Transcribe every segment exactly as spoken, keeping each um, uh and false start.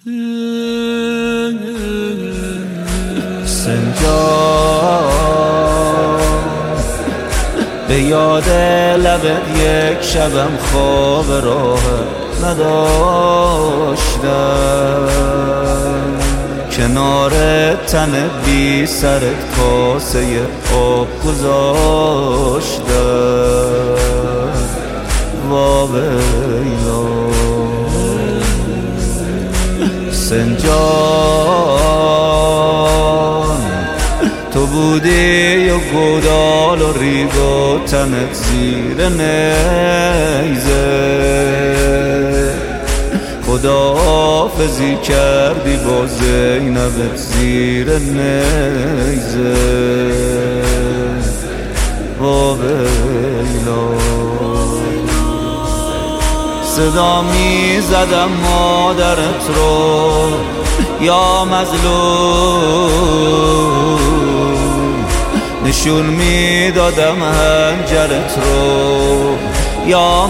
حسین جان به یاد لبت یک شبم خواب راه نداشتم، کنار تن بی سرت کاسه آب گذاشتم. واویلا حسین جان تو بودی و گودال و ریگ و تنت زیر نیزه، خداحافظی کردی با زینبت زیر نیزه. واویلا صدا می زدم مادرت رو یا مظلوم، نشون می دادم هنجرت رو یا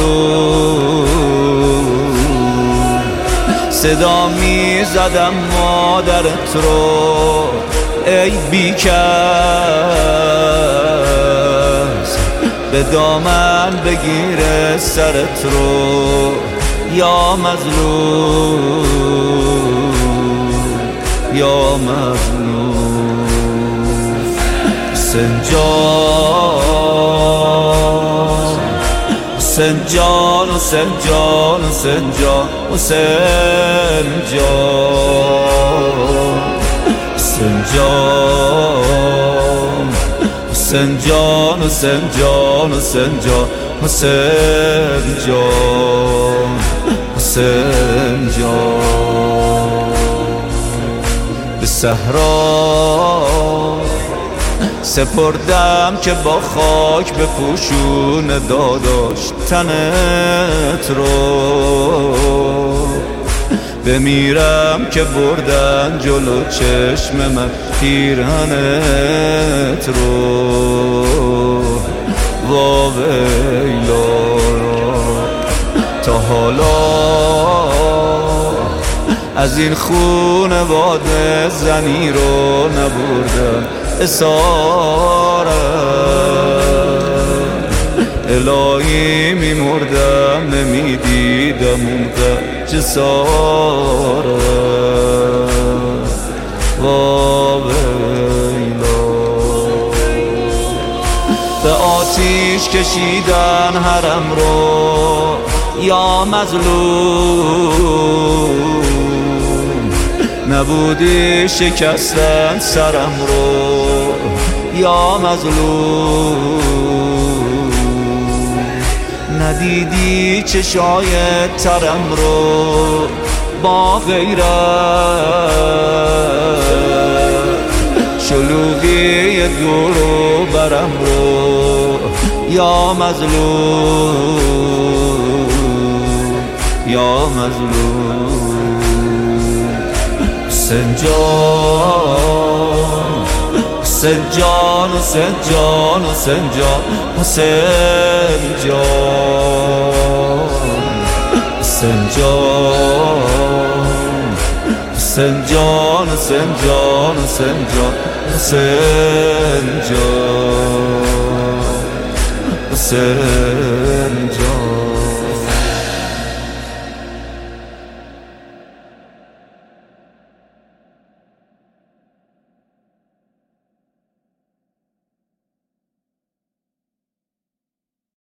مظلوم. صدا می زدم مادرت رو ای بیکس، به دامن بگیر سرت رو یا مظلوم یا مظلوم. حسین جان حسین جان حسین جان حسین جان حسین جان حسین جان حسین جان حسین جان حسین جان حسین جان حسین جان. به صحرا سپردم که با خاک به پوشون داداش تنت رو، بمیرم که بردن جلو چشم من پیرهنت رو. واویلا تا حالا از این خونواده زنی رو نبردم اسارت، الهی میمردم نمیدیدم اون جسارت. واویلا به آتیش کشیدن حرم رو یا مظلوم، نبودی شکستن سرم رو یا مظلوم. ندیدی چشای ترم رو با غیرت، شلوغی دور و برم رو یا مظلوم یا مظلوم. حسین جان حسین جان حسین جان حسین جان حسین جان حسین جان حسین جان حسین جان حسین جان حسین جان حسین جان.